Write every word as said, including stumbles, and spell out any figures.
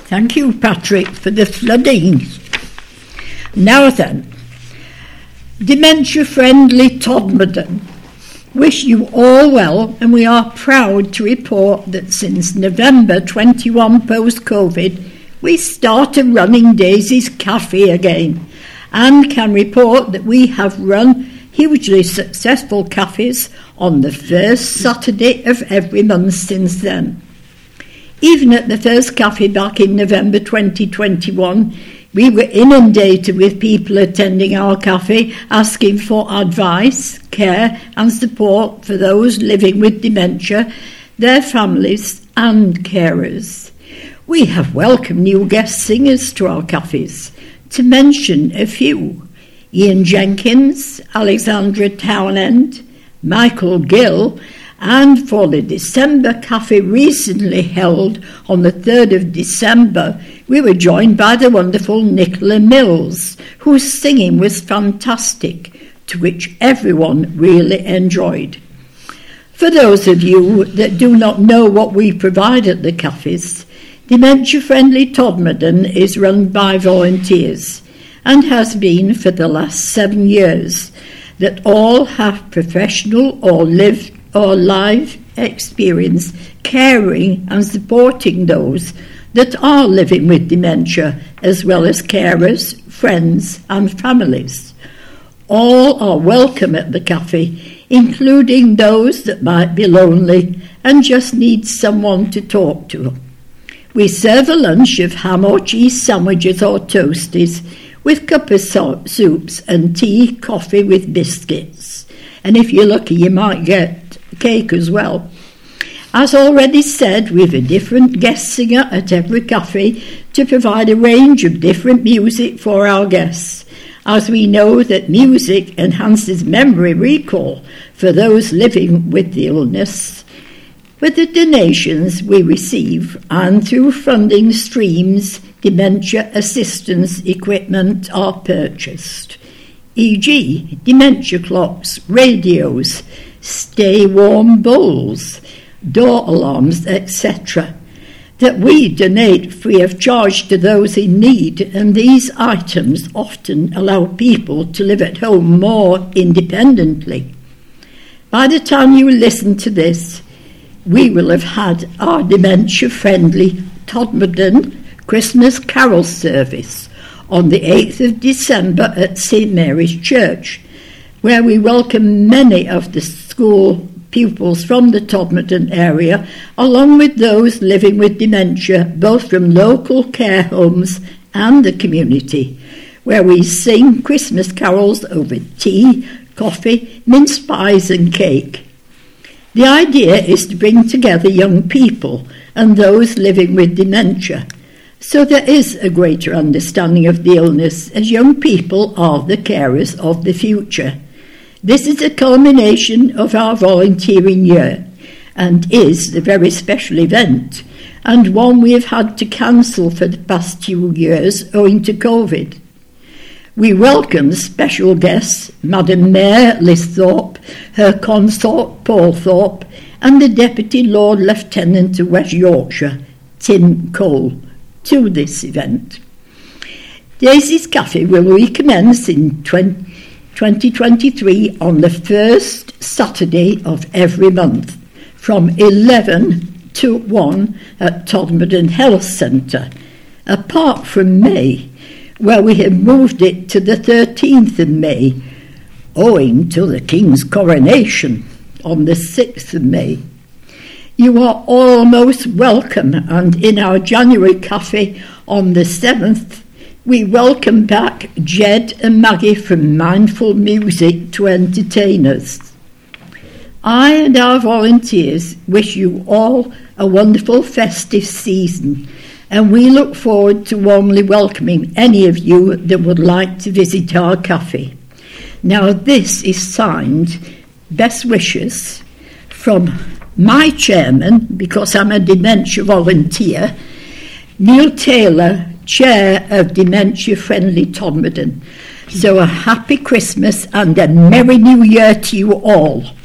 Thank you, Patrick, for the flooding. Now then, dementia-friendly Todmorden wish you all well, and we are proud to report that since November twenty-one post-COVID, we started running Daisy's Cafe again, and can report that we have run hugely successful cafes on the first Saturday of every month since then. Even at the first cafe back in November twenty twenty-one, we were inundated with people attending our cafe asking for advice, care and support for those living with dementia, their families and carers. We have welcomed new guest singers to our cafes. To mention a few: Ian Jenkins, Alexandra Townend, Michael Gill, and for the December Cafe recently held on the third of December, we were joined by the wonderful Nicola Mills, whose singing was fantastic, to which everyone really enjoyed. For those of you that do not know what we provide at the cafes, Dementia Friendly Todmorden is run by volunteers and has been for the last seven years, that all have professional or lived or live experience caring and supporting those that are living with dementia, as well as carers, friends and families. All are welcome at the cafe, including those that might be lonely and just need someone to talk to. We serve a lunch of ham or cheese sandwiches or toasties with cup of so- soups and tea, coffee with biscuits. And if you're lucky, you might get cake as well. As already said, we've a different guest singer at every cafe to provide a range of different music for our guests, as we know that music enhances memory recall for those living with the illness. With the donations we receive and through funding streams, dementia assistance equipment are purchased, for example dementia clocks, radios, stay warm bowls, door alarms, et cetera, that we donate free of charge to those in need, and these items often allow people to live at home more independently. By the time you listen to this, we will have had our dementia-friendly Todmorden Christmas Carol service on the eighth of December at Saint Mary's Church, where we welcome many of the school pupils from the Todmorden area, along with those living with dementia, both from local care homes and the community, where we sing Christmas carols over tea, coffee, mince pies and cake. The idea is to bring together young people and those living with dementia, so there is a greater understanding of the illness, as young people are the carers of the future. This is a culmination of our volunteering year and is a very special event, and one we have had to cancel for the past two years owing to COVID. We welcome special guests, Madam Mayor Liz Thorpe, her consort Paul Thorpe, and the Deputy Lord Lieutenant of West Yorkshire, Tim Cole, to this event. Daisy's Cafe will recommence in twenty twenty-three on the first Saturday of every month from eleven to one at Todmorden Health Centre, apart from May, where we have moved it to the thirteenth of May, owing to the King's coronation on the sixth of May. You are all most welcome, and in our January cafe on the seventh, we welcome back Jed and Maggie from Mindful Music to entertain us. I and our volunteers wish you all a wonderful festive season, and we look forward to warmly welcoming any of you that would like to visit our cafe. Now this is signed Best Wishes from my chairman, because I'm a dementia volunteer, Neil Taylor, Chair of Dementia Friendly Todmorden. So a happy Christmas and a Merry New Year to you all.